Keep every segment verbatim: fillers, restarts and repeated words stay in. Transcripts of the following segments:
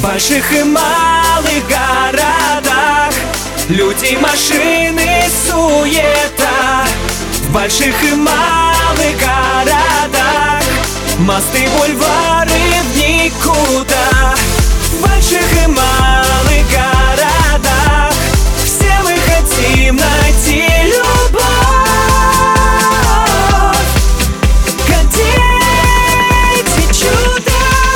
В больших и малых городах люди, машины, суета. В больших и малых городах мосты, бульвары в никуда. В больших и малых городах все мы хотим найти любовь. Хотите чудо?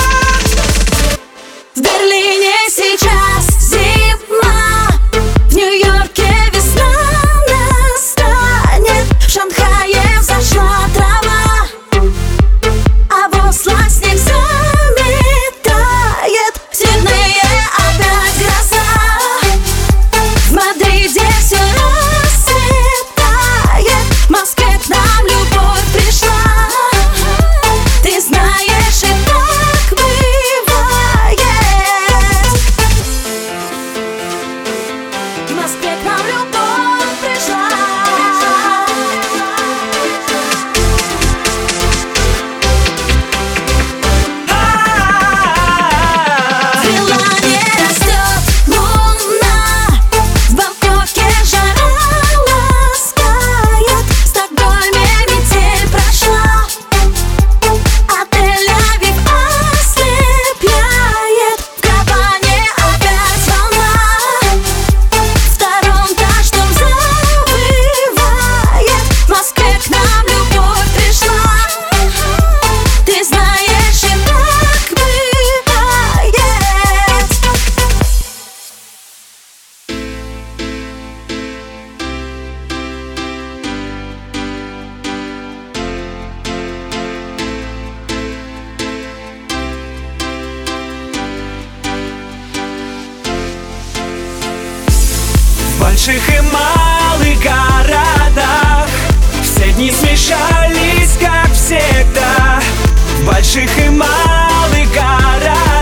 В Берлине сейчас зима, в Нью-Йорке весна настанет, в Шанхае взошла трава, а в Осло снег заметает, в Сиднее опять гроза, в Мадриде все расцветает, в Москве к нам любовь пришла. Ты знаешь, и так бывает. В Москве к нам любовь пришла. В Милане растет луна, в Бангкоке жара ласкает, в Стокгольме метель прошла, а Тель-Авив ослепляет, в Гаване опять волна, в Торонто шторм завывает, в Москве к нам любовь пришла. Ты знаешь, и так бывает. В больших и малых городах все дни смешались, как всегда. В больших и малых городах